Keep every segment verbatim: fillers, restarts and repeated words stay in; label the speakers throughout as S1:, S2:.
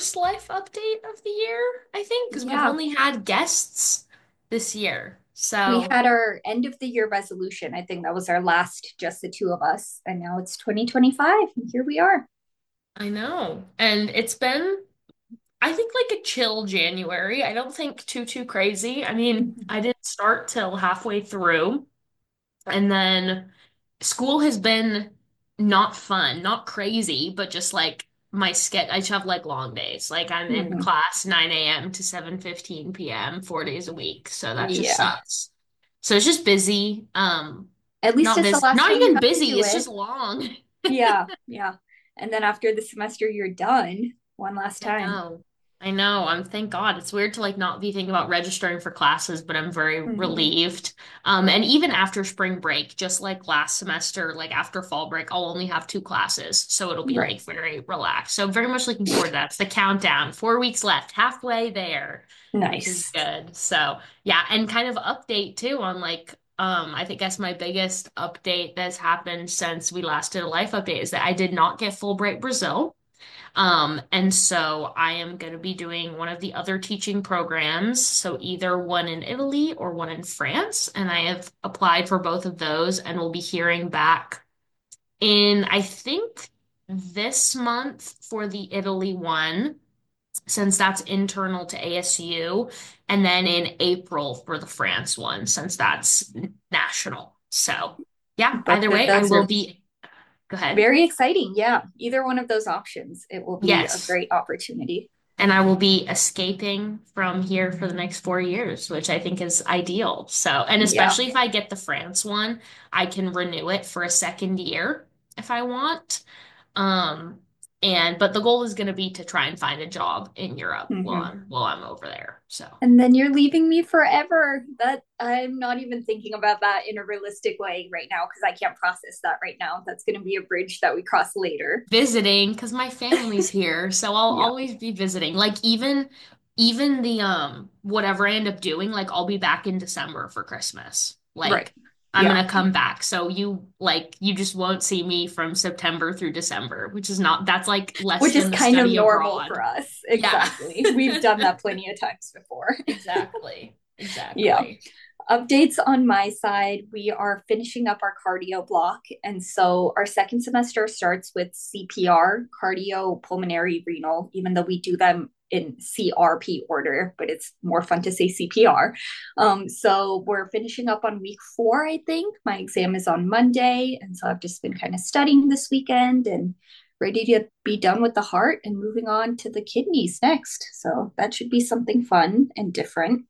S1: first life update of the year, I think, because we've
S2: Yeah,
S1: only had guests this year.
S2: we
S1: So
S2: had our end of the year resolution. I think that was our last, just the two of us. And now it's twenty twenty-five, and here we are.
S1: I know. And it's been, I think, like a chill January. I don't think too, too crazy. I mean,
S2: Mhm.
S1: I didn't start till halfway through. And then school has been not fun, not crazy, but just like my schedule. I just have like long days. Like I'm in
S2: Mhm.
S1: class nine a m to seven fifteen p m four days a week. So that just
S2: Yeah.
S1: sucks. So it's just busy. Um,
S2: At least
S1: not
S2: it's the
S1: busy,
S2: last
S1: not
S2: time you
S1: even
S2: have to
S1: busy.
S2: do
S1: It's just
S2: it.
S1: long.
S2: Yeah, yeah. And then after the semester, you're done one last
S1: I
S2: time.
S1: know. I know. I'm thank God. It's weird to like not be thinking about registering for classes, but I'm very
S2: Mhm.
S1: relieved. Um, and even after spring break, just like last semester, like after fall break, I'll only have two classes. So it'll be
S2: Right.
S1: like very relaxed. So very much looking forward to that. It's the countdown. Four weeks left, halfway there, which is
S2: Nice.
S1: good. So yeah, and kind of update too on like um, I think guess my biggest update that's happened since we last did a life update is that I did not get Fulbright Brazil. Um, and so I am going to be doing one of the other teaching programs, so either one in Italy or one in France. And I have applied for both of those and will be hearing back in, I think, this month for the Italy one, since that's internal to A S U, and then in April for the France one, since that's national. So, yeah,
S2: Both
S1: either
S2: of
S1: way, I
S2: those
S1: will
S2: are
S1: be. Go ahead.
S2: very exciting. Yeah, either one of those options, it will be a
S1: Yes.
S2: great opportunity.
S1: And I will be escaping from here for the next four years, which I think is ideal. So, and
S2: Yeah.
S1: especially if I get the France one, I can renew it for a second year if I want. Um, and but the goal is going to be to try and find a job in Europe while
S2: Mhm.
S1: I'm while I'm over there. So,
S2: And then you're leaving me forever. That I'm not even thinking about that in a realistic way right now because I can't process that right now. That's going to be a bridge that we cross later.
S1: visiting because my family's here, so I'll
S2: Yeah.
S1: always be visiting. Like even even the um whatever I end up doing, like I'll be back in December for Christmas.
S2: Right.
S1: Like I'm
S2: Yeah.
S1: gonna come back. So you like you just won't see me from September through December, which is not that's like less
S2: Which is
S1: than the
S2: kind of
S1: study
S2: normal for
S1: abroad.
S2: us.
S1: Yeah.
S2: Exactly. We've done that plenty of times before.
S1: Exactly.
S2: Yeah.
S1: Exactly.
S2: Updates on my side, we are finishing up our cardio block. And so our second semester starts with C P R, cardio, pulmonary, renal, even though we do them in C R P order, but it's more fun to say C P R. Um, so we're finishing up on week four, I think. My exam is on Monday. And so I've just been kind of studying this weekend and ready to be done with the heart and moving on to the kidneys next. So that should be something fun and different.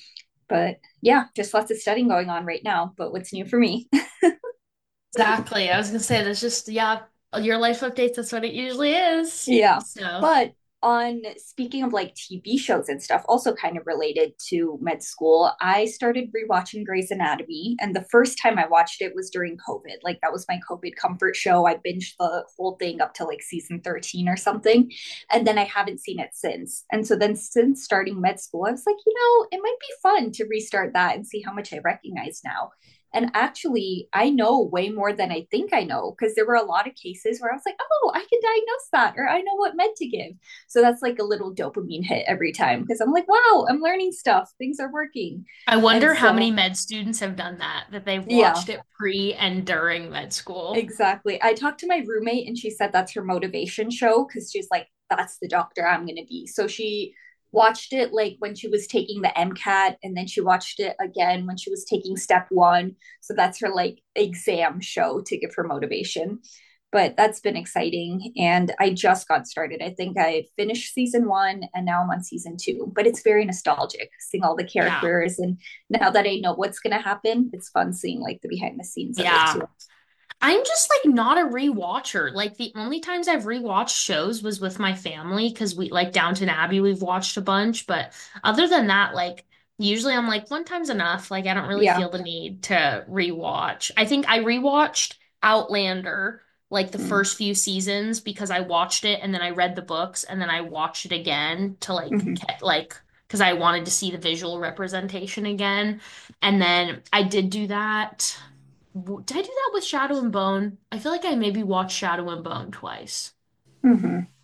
S2: But yeah, just lots of studying going on right now. But what's new for me?
S1: Exactly. I was gonna say that's just yeah, your life updates, that's what it usually is.
S2: Yeah.
S1: So
S2: But on speaking of like T V shows and stuff, also kind of related to med school, I started rewatching Grey's Anatomy. And the first time I watched it was during COVID. Like that was my COVID comfort show. I binged the whole thing up to like season thirteen or something. And then I haven't seen it since. And so then since starting med school, I was like, you know, it might be fun to restart that and see how much I recognize now. And actually, I know way more than I think I know because there were a lot of cases where I was like, oh, I can diagnose that or I know what med to give. So that's like a little dopamine hit every time because I'm like, wow, I'm learning stuff. Things are working.
S1: I
S2: And
S1: wonder how many
S2: so,
S1: med students have done that, that they've
S2: yeah,
S1: watched it pre and during med school.
S2: exactly. I talked to my roommate and she said that's her motivation show because she's like, that's the doctor I'm going to be. So she watched it like when she was taking the MCAT and then she watched it again when she was taking step one. So that's her like exam show to give her motivation. But that's been exciting. And I just got started. I think I finished season one and now I'm on season two. But it's very nostalgic seeing all the
S1: Yeah.
S2: characters. And now that I know what's going to happen, it's fun seeing like the behind the scenes of it
S1: Yeah.
S2: too.
S1: I'm just like not a rewatcher. Like the only times I've rewatched shows was with my family because we like Downton Abbey we've watched a bunch, but other than that, like usually I'm like one time's enough. Like I don't really
S2: Yeah.
S1: feel the need to rewatch. I think I rewatched Outlander like the
S2: Mm-hmm.
S1: first few seasons because I watched it and then I read the books and then I watched it again to like
S2: Mm-hmm.
S1: get like because I wanted to see the visual representation again. And then I did do that. W- Did I do that with Shadow and Bone? I feel like I maybe watched Shadow and Bone twice.
S2: Mm-hmm.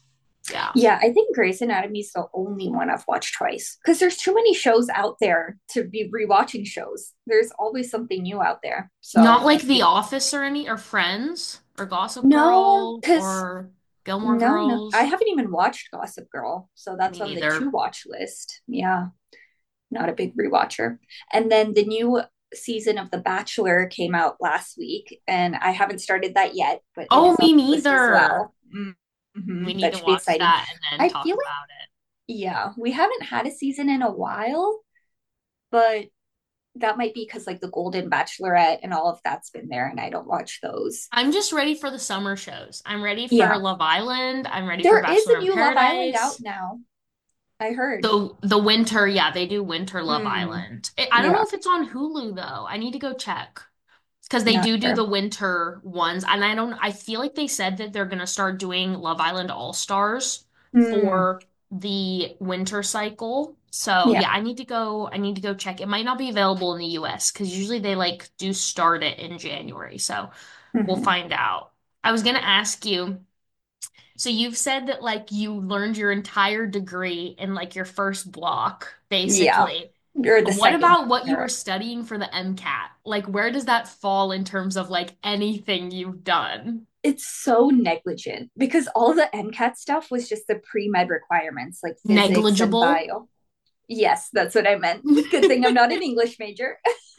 S1: Yeah.
S2: Yeah, I think Grey's Anatomy is the only one I've watched twice because there's too many shows out there to be rewatching shows. There's always something new out there.
S1: Not
S2: So I
S1: like The
S2: think
S1: Office or any, or Friends, or Gossip
S2: no,
S1: Girl,
S2: because
S1: or Gilmore
S2: no, no, I
S1: Girls.
S2: haven't even watched Gossip Girl. So
S1: Me
S2: that's on the to
S1: neither.
S2: watch list. Yeah, not a big rewatcher. And then the new season of The Bachelor came out last week, and I haven't started that yet, but it
S1: Oh,
S2: is on
S1: me
S2: the list as
S1: neither.
S2: well. Mm-hmm.
S1: We need
S2: That
S1: to
S2: should be
S1: watch
S2: exciting.
S1: that and then
S2: I
S1: talk
S2: feel like,
S1: about it.
S2: yeah, we haven't had a season in a while, but that might be because like the Golden Bachelorette and all of that's been there, and I don't watch those.
S1: I'm just ready for the summer shows. I'm ready for
S2: Yeah,
S1: Love Island. I'm ready for
S2: there is a
S1: Bachelor in
S2: new Love Island out
S1: Paradise.
S2: now. I heard.
S1: The the winter, yeah, they do Winter Love
S2: Mm,
S1: Island. I I don't know
S2: yeah,
S1: if it's on Hulu though. I need to go check. Because they
S2: not
S1: do do the
S2: sure.
S1: winter ones, and I don't. I feel like they said that they're gonna start doing Love Island All Stars
S2: Mm,
S1: for the winter cycle. So
S2: yeah.
S1: yeah, I need to go. I need to go check. It might not be available in the U S because usually they like do start it in January. So we'll
S2: Hmm.
S1: find out. I was gonna ask you. So you've said that like you learned your entire degree in like your first block,
S2: Yeah,
S1: basically.
S2: you're the
S1: What
S2: second
S1: about what you were
S2: year.
S1: studying for the MCAT? Like, where does that fall in terms of like anything you've done?
S2: It's so negligent because all the MCAT stuff was just the pre-med requirements like physics and
S1: Negligible?
S2: bio. Yes, that's what I meant. Good thing I'm not an English major.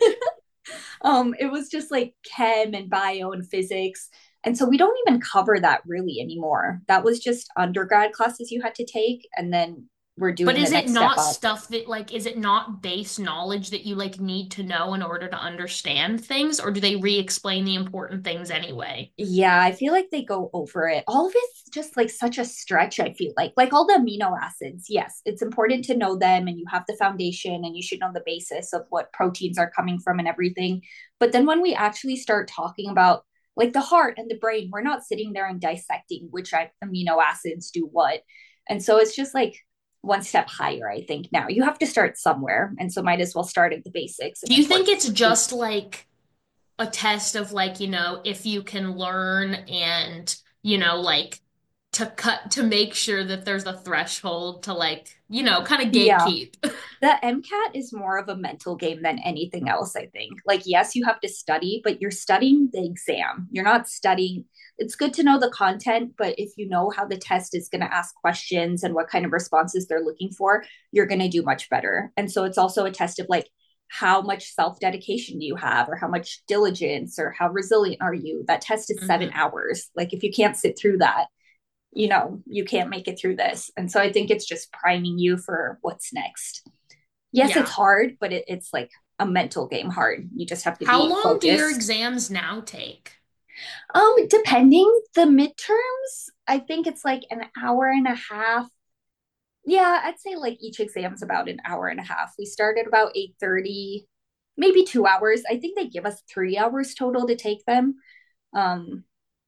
S2: Um, it was just like chem and bio and physics. And so we don't even cover that really anymore. That was just undergrad classes you had to take, and then we're
S1: But
S2: doing the
S1: is it
S2: next step
S1: not
S2: up.
S1: stuff that like is it not base knowledge that you like need to know in order to understand things, or do they re-explain the important things anyway?
S2: Yeah, I feel like they go over it. All of it's just like such a stretch, I feel like. Like all the amino acids, yes, it's important to know them and you have the foundation and you should know the basis of what proteins are coming from and everything. But then when we actually start talking about like the heart and the brain, we're not sitting there and dissecting which amino acids do what. And so it's just like one step higher, I think now. You have to start somewhere. And so might as well start at the basics and
S1: Do
S2: then
S1: you
S2: work
S1: think it's
S2: through.
S1: just like a test of like, you know, if you can learn and, you know, like to cut to make sure that there's a threshold to like, you know, kind of
S2: Yeah.
S1: gatekeep.
S2: The MCAT is more of a mental game than anything else, I think. Like, yes, you have to study, but you're studying the exam. You're not studying. It's good to know the content, but if you know how the test is going to ask questions and what kind of responses they're looking for, you're going to do much better. And so it's also a test of like, how much self dedication do you have, or how much diligence, or how resilient are you? That test is seven
S1: Hmm.
S2: hours. Like, if you can't sit through that, you know, you can't make it through this. And so I think it's just priming you for what's next. Yes, it's
S1: Yeah.
S2: hard, but it, it's like a mental game hard. You just have to
S1: How
S2: be
S1: long do your
S2: focused.
S1: exams now take?
S2: Um, depending the midterms, I think it's like an hour and a half. Yeah, I'd say like each exam's about an hour and a half. We start at about eight thirty, maybe two hours. I think they give us three hours total to take them. Um,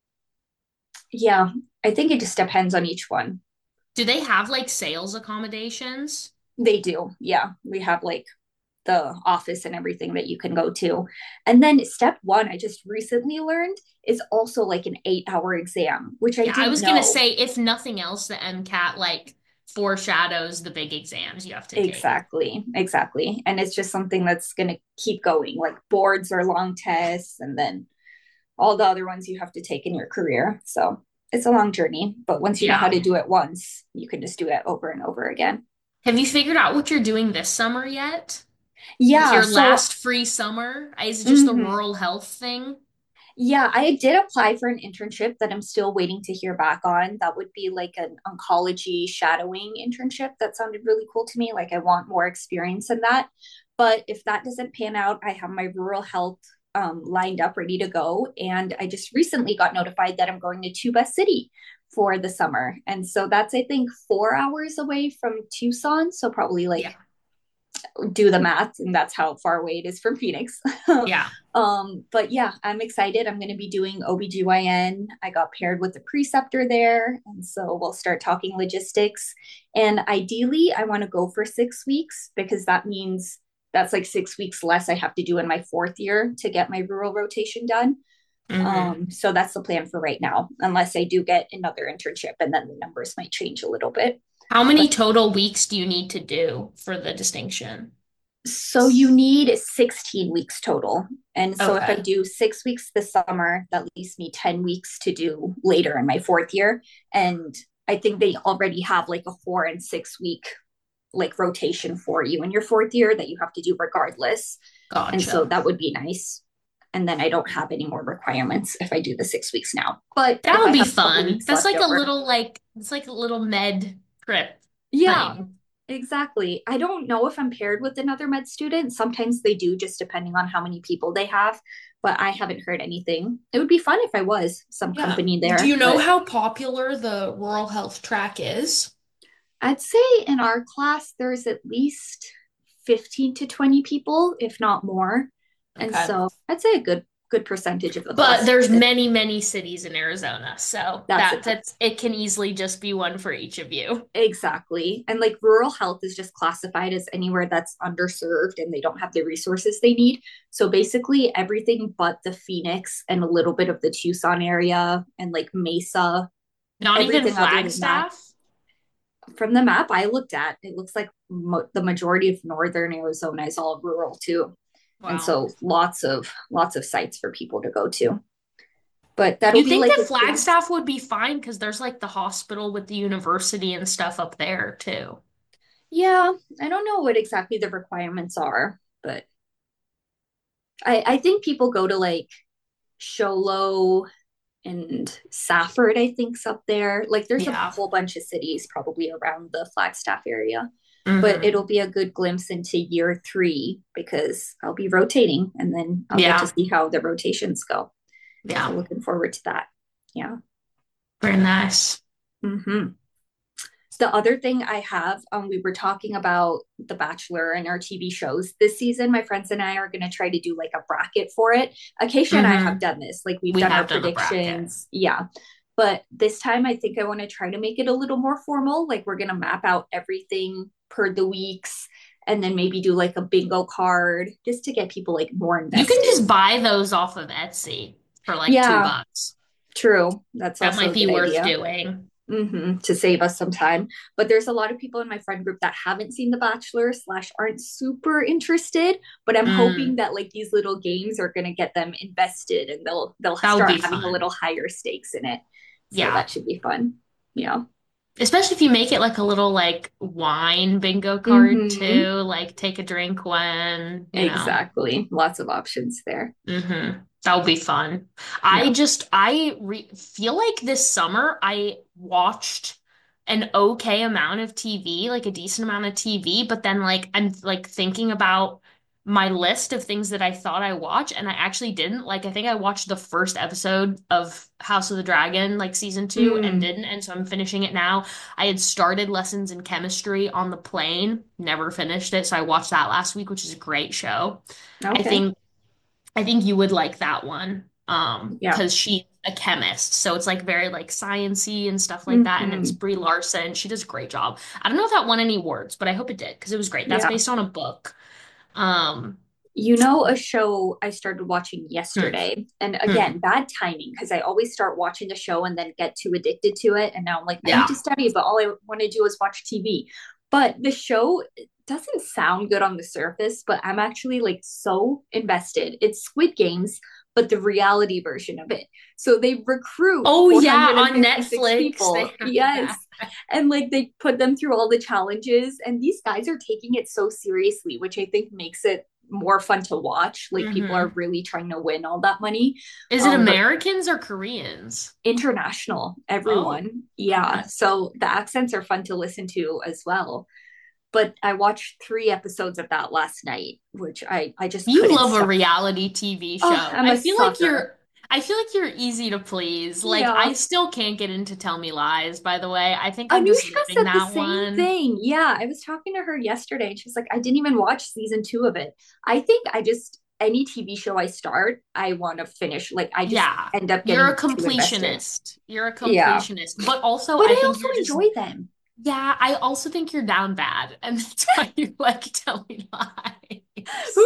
S2: yeah, I think it just depends on each one.
S1: Do they have like sales accommodations?
S2: They do. Yeah, we have like the office and everything that you can go to. And then step one, I just recently learned, is also like an eight hour exam, which I
S1: Yeah, I
S2: didn't
S1: was gonna
S2: know.
S1: say, if nothing else, the MCAT like foreshadows the big exams you have to take.
S2: Exactly, exactly. And it's just something that's going to keep going. Like boards are long tests, and then all the other ones you have to take in your career. So it's a long journey. But once you know how
S1: Yeah.
S2: to do it once, you can just do it over and over again.
S1: Have you figured out what you're doing this summer yet? Like
S2: Yeah.
S1: your
S2: So,
S1: last free summer? Is it just the
S2: mhm.
S1: rural health thing?
S2: Yeah, I did apply for an internship that I'm still waiting to hear back on. That would be like an oncology shadowing internship. That sounded really cool to me. Like, I want more experience in that. But if that doesn't pan out, I have my rural health um, lined up, ready to go. And I just recently got notified that I'm going to Tuba City for the summer. And so that's, I think, four hours away from Tucson. So probably like
S1: Yeah.
S2: do the math, and that's how far away it is from Phoenix.
S1: Yeah.
S2: um, but yeah, I'm excited. I'm going to be doing O B G Y N. I got paired with a preceptor there. And so we'll start talking logistics. And ideally, I want to go for six weeks because that means that's like six weeks less I have to do in my fourth year to get my rural rotation done.
S1: Hmm.
S2: Um, so that's the plan for right now, unless I do get another internship and then the numbers might change a little bit.
S1: How many
S2: But
S1: total weeks do you need to do for the distinction?
S2: so you need sixteen weeks total. And so if I
S1: Okay.
S2: do six weeks this summer, that leaves me ten weeks to do later in my fourth year. And I think they already have like a four and six week like rotation for you in your fourth year that you have to do regardless. And so
S1: Gotcha.
S2: that would be nice. And then I don't have any more requirements if I do the six weeks now. But if
S1: That'll
S2: I
S1: be
S2: have a couple
S1: fun.
S2: weeks
S1: That's
S2: left
S1: like a
S2: over,
S1: little like it's like a little med trip
S2: yeah,
S1: thing.
S2: exactly. I don't know if I'm paired with another med student. Sometimes they do, just depending on how many people they have, but I haven't heard anything. It would be fun if I was some
S1: Yeah.
S2: company
S1: Do
S2: there,
S1: you know
S2: but
S1: how popular the rural health track is?
S2: I'd say in our class, there's at least fifteen to twenty people, if not more. And
S1: Okay.
S2: so I'd say a good good percentage of the
S1: But
S2: class.
S1: there's many, many cities in Arizona, so
S2: That's
S1: that
S2: it.
S1: that's it can easily just be one for each of you.
S2: Exactly. And like rural health is just classified as anywhere that's underserved and they don't have the resources they need. So basically everything but the Phoenix and a little bit of the Tucson area and like Mesa,
S1: Not even
S2: everything other than that.
S1: Flagstaff?
S2: From the map I looked at, it looks like mo- the majority of northern Arizona is all rural too. And
S1: Wow.
S2: so lots of lots of sites for people to go to. But that'll
S1: You
S2: be
S1: think
S2: like
S1: that
S2: a glimpse.
S1: Flagstaff would be fine because there's like the hospital with the university and stuff up there too.
S2: Yeah, I don't know what exactly the requirements are, but I, I think people go to like Show Low and Safford, I think's up there. Like there's a
S1: Yeah.
S2: whole bunch of cities probably around the Flagstaff area. But
S1: Hmm.
S2: it'll be a good glimpse into year three because I'll be rotating and then I'll get to
S1: Yeah.
S2: see how the rotations go. So
S1: Yeah.
S2: looking forward to that. Yeah.
S1: Very nice.
S2: Mm-hmm. The other thing I have, um, we were talking about The Bachelor and our T V shows this season. My friends and I are going to try to do like a bracket for it. Acacia and I have
S1: Hmm.
S2: done this, like we've
S1: We
S2: done our
S1: have done a bracket.
S2: predictions. Yeah. But this time I think I want to try to make it a little more formal. Like we're going to map out everything per the weeks and then maybe do like a bingo card just to get people like more
S1: You can
S2: invested.
S1: just buy those off of Etsy for like two
S2: Yeah,
S1: bucks.
S2: true. That's
S1: That
S2: also
S1: might
S2: a
S1: be
S2: good
S1: worth
S2: idea.
S1: doing.
S2: Hmm to save us some time. But there's a lot of people in my friend group that haven't seen The Bachelor slash aren't super interested. But I'm hoping
S1: Mm,
S2: that like these little games are gonna get them invested and they'll they'll
S1: that would
S2: start
S1: be
S2: having a
S1: fun.
S2: little higher stakes in it. So
S1: Yeah.
S2: that should be fun. Yeah.
S1: Especially if you make it like a little like wine bingo card
S2: Mm-hmm.
S1: too, like take a drink when, you know.
S2: Exactly. Lots of options there.
S1: Hmm. That would be fun. I
S2: Yeah.
S1: just I re feel like this summer I watched an okay amount of T V, like a decent amount of T V, but then like I'm like thinking about my list of things that I thought I watched and I actually didn't. Like I think I watched the first episode of House of the Dragon, like season two, and
S2: Mm.
S1: didn't, and so I'm finishing it now. I had started lessons in chemistry on the plane, never finished it, so I watched that last week, which is a great show. I
S2: Okay.
S1: think I think you would like that one. Um,
S2: Yeah.
S1: because she's a chemist. So it's like very like sciency and stuff like that. And it's
S2: Mm-hmm.
S1: Brie Larson. She does a great job. I don't know if that won any awards, but I hope it did because it was great. That's
S2: Yeah.
S1: based on a book. Um,
S2: You know, a show I started watching
S1: hmm,
S2: yesterday, and
S1: hmm,
S2: again, bad timing because I always start watching the show and then get too addicted to it. And now I'm like, I need
S1: yeah.
S2: to study, but all I want to do is watch T V. But the show doesn't sound good on the surface, but I'm actually like so invested. It's Squid Games, but the reality version of it. So they recruit
S1: Oh yeah, on
S2: four hundred fifty-six
S1: Netflix they
S2: people.
S1: have
S2: Yes.
S1: that.
S2: And like they put them through all the challenges, and these guys are taking it so seriously, which I think makes it more fun to watch. Like people are
S1: Hmm.
S2: really trying to win all that money.
S1: Is it
S2: Um, but
S1: Americans or Koreans?
S2: international,
S1: Oh,
S2: everyone. Yeah.
S1: okay.
S2: So the accents are fun to listen to as well. But I watched three episodes of that last night, which I, I just
S1: You
S2: couldn't
S1: love a
S2: stop.
S1: reality T V
S2: Oh,
S1: show.
S2: I'm
S1: I
S2: a
S1: feel like
S2: sucker.
S1: you're I feel like you're easy to please. Like
S2: Yeah.
S1: I still can't get into Tell Me Lies, by the way. I think I'm just
S2: Anushka
S1: living
S2: said the
S1: that
S2: same
S1: one.
S2: thing. Yeah, I was talking to her yesterday and she's like, I didn't even watch season two of it. I think I just, any T V show I start, I want to finish. Like, I just
S1: Yeah.
S2: end up
S1: You're a
S2: getting too invested.
S1: completionist. You're a
S2: Yeah.
S1: completionist. But also
S2: But
S1: I
S2: I
S1: think
S2: also
S1: you're just
S2: enjoy them.
S1: yeah, I also think you're down bad. And that's why you like Tell Me
S2: Who
S1: Lies.
S2: knows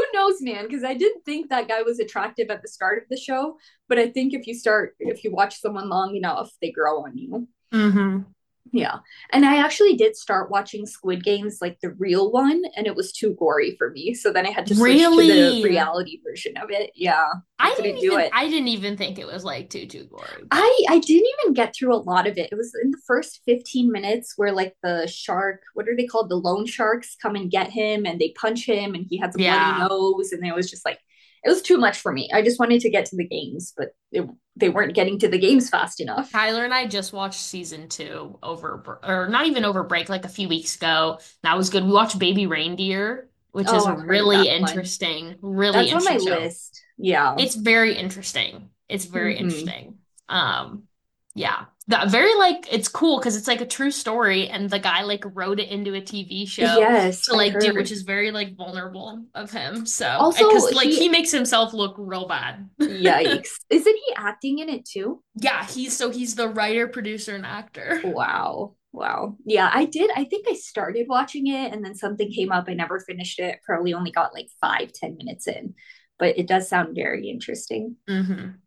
S2: man, because I didn't think that guy was attractive at the start of the show, but I think if you start, if you watch someone long enough, they grow on you.
S1: Mm-hmm.
S2: Yeah. And I actually did start watching Squid Games, like the real one, and it was too gory for me. So then I had to switch to the
S1: Really?
S2: reality version of it. Yeah. I
S1: I
S2: couldn't
S1: didn't
S2: do
S1: even
S2: it.
S1: I didn't even think it was like too too gory, but
S2: I I didn't even get through a lot of it. It was in the first fifteen minutes where like the shark, what are they called? The loan sharks come and get him and they punch him and he has a bloody
S1: yeah.
S2: nose and it was just like it was too much for me. I just wanted to get to the games, but it, they weren't getting to the games fast enough.
S1: Tyler and I just watched season two over, br- or not even over break, like a few weeks ago. That was good. We watched Baby Reindeer, which
S2: Oh,
S1: is a
S2: I've heard of that
S1: really
S2: one.
S1: interesting, really
S2: That's on my
S1: interesting show.
S2: list. Yeah.
S1: It's very interesting. It's very
S2: Hmm.
S1: interesting. Um, yeah. That very like it's cool because it's like a true story and the guy like wrote it into a T V show
S2: Yes,
S1: to
S2: I
S1: like do,
S2: heard.
S1: which is very like vulnerable of him. So,
S2: Also,
S1: because like
S2: he
S1: he makes himself look real bad.
S2: yikes. Isn't he acting in it too?
S1: Yeah, he's so he's the writer, producer, and actor.
S2: Wow. Wow. Yeah, I did. I think I started watching it and then something came up. I never finished it. Probably only got like five, ten minutes in, but it does sound very interesting.
S1: Hmm.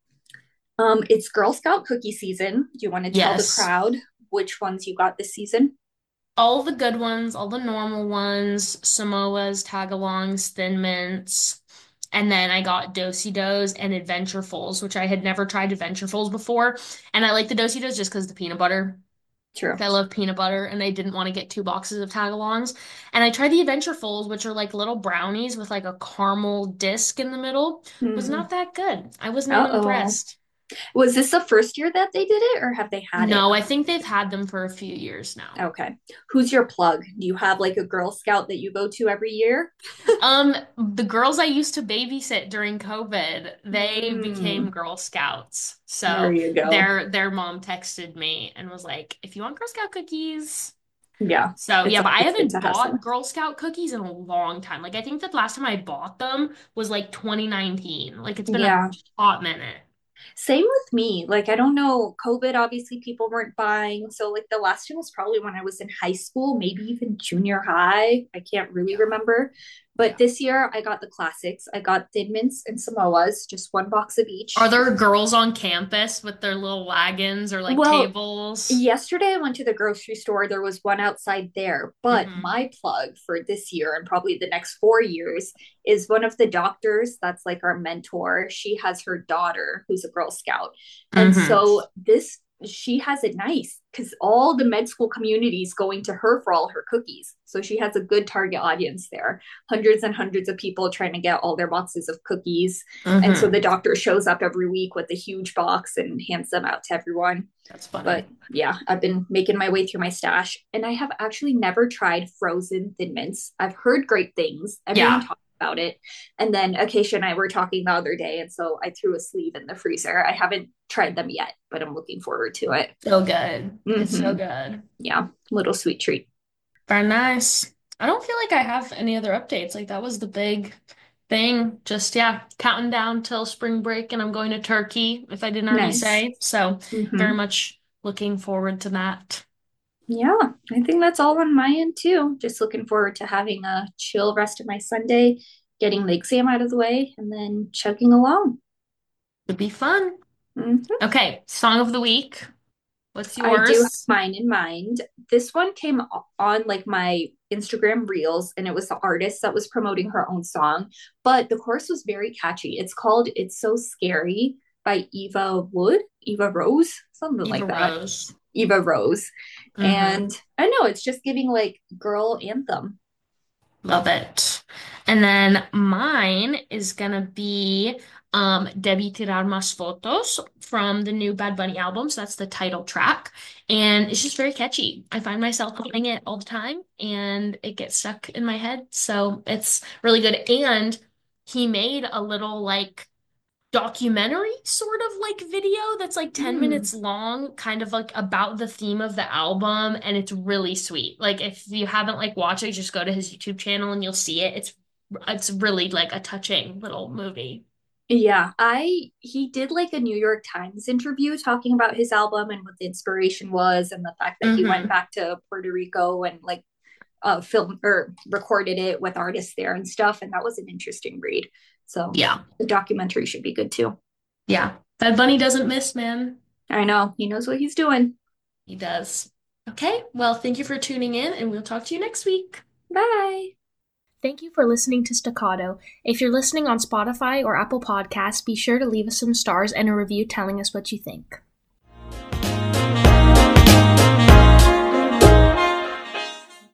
S2: Um, it's Girl Scout cookie season. Do you want to tell the
S1: Yes.
S2: crowd which ones you got this season?
S1: All the good ones, all the normal ones, Samoas, Tagalongs, Thin Mints. And then I got Do-si-dos and Adventurefuls, which I had never tried Adventurefuls before. And I like the Do-si-dos just because the peanut butter.
S2: True.
S1: Like I love peanut butter, and I didn't want to get two boxes of Tagalongs. And I tried the Adventurefuls, which are like little brownies with like a caramel disc in the middle. Was
S2: Hmm.
S1: not that good. I was not
S2: Uh-oh.
S1: impressed.
S2: Was this the first year that they did it or have they had it?
S1: No, I think they've had them for a few years now.
S2: Okay. Who's your plug? Do you have like a Girl Scout that you go to every year?
S1: Um, the girls I used to babysit during COVID, they became
S2: Mm,
S1: Girl Scouts.
S2: there
S1: So
S2: you go.
S1: their their mom texted me and was like, "If you want Girl Scout cookies."
S2: Yeah,
S1: So
S2: it's
S1: yeah, but I
S2: always good to
S1: haven't
S2: have
S1: bought
S2: some.
S1: Girl Scout cookies in a long time. Like I think that last time I bought them was like twenty nineteen. Like it's been a
S2: Yeah,
S1: hot minute.
S2: same with me. Like, I don't know, COVID, obviously, people weren't buying. So, like, the last one was probably when I was in high school, maybe even junior high. I can't really
S1: Yeah.
S2: remember. But
S1: Yeah.
S2: this year, I got the classics. I got Thin Mints and Samoas, just one box of
S1: Are
S2: each.
S1: there girls on campus with their little wagons or like
S2: Well,
S1: tables?
S2: yesterday I went to the grocery store. There was one outside there. But
S1: Hmm.
S2: my plug for this year and probably the next four years is one of the doctors that's like our mentor. She has her daughter who's a Girl Scout. And
S1: Hmm.
S2: so this she has it nice because all the med school community is going to her for all her cookies. So she has a good target audience there. Hundreds and hundreds of people trying to get all their boxes of cookies. And so
S1: Hmm.
S2: the doctor shows up every week with a huge box and hands them out to everyone.
S1: That's funny.
S2: But yeah, I've been making my way through my stash and I have actually never tried frozen thin mints. I've heard great things. Everyone
S1: Yeah.
S2: talks about it. And then Acacia and I were talking the other day. And so I threw a sleeve in the freezer. I haven't tried them yet, but I'm looking forward to it.
S1: So good. It's so
S2: Mm-hmm.
S1: good.
S2: Yeah, little sweet treat.
S1: Very nice. I don't feel like I have any other updates. Like that was the big thing. Just yeah, counting down till spring break and I'm going to Turkey, if I didn't already
S2: Nice.
S1: say. So very
S2: Mm-hmm.
S1: much looking forward to that.
S2: Yeah, I think that's all on my end too. Just looking forward to having a chill rest of my Sunday, getting the exam out of the way, and then chugging along.
S1: It'd be fun.
S2: Mhm.
S1: Okay, song of the week. What's
S2: I do have
S1: yours?
S2: mine in mind. This one came on like my Instagram reels, and it was the artist that was promoting her own song, but the chorus was very catchy. It's called It's So Scary by Eva Wood, Eva Rose, something
S1: Eva
S2: like that.
S1: Rose.
S2: Eva Rose.
S1: Mm-hmm.
S2: And I know it's just giving like girl anthem.
S1: Love it. And then mine is gonna be um Debí tirar más fotos from the new Bad Bunny album. So that's the title track. And it's just very catchy. I find myself playing it all the time and it gets stuck in my head. So it's really good. And he made a little like documentary sort of like video that's like ten
S2: Mm.
S1: minutes long, kind of like about the theme of the album, and it's really sweet. Like if you haven't like watched it, just go to his YouTube channel and you'll see it. It's it's really like a touching little movie.
S2: Yeah, I he did like a New York Times interview talking about his album and what the inspiration was and the fact that he went
S1: Hmm.
S2: back to Puerto Rico and like uh, film or recorded it with artists there and stuff. And that was an interesting read. So
S1: Yeah.
S2: the documentary should be good too.
S1: Yeah. Bad Bunny doesn't miss, man.
S2: I know he knows what he's doing.
S1: He does. Okay. Well, thank you for tuning in, and we'll talk to you next week.
S2: Bye.
S1: Thank you for listening to Staccato. If you're listening on Spotify or Apple Podcasts, be sure to leave us some stars and a review telling us what you think.